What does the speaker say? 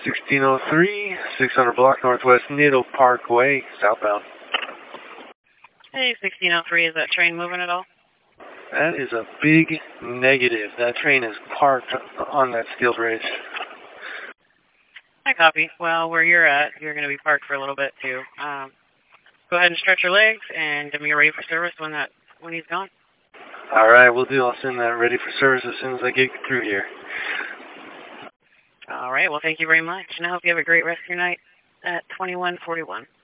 1603, 600 block Northwest Needle Parkway, southbound. Hey, 1603, is that train moving at all? That is a big negative. That train is parked on that steel bridge. I copy. Well, where you're at, you're going to be parked for a little bit, too. Go ahead and stretch your legs and be ready for service when he's gone. All right, we'll do. I'll send that ready for service as soon as I get through here. All right, well, thank you very much, and I hope you have a great rest of your night at 2141.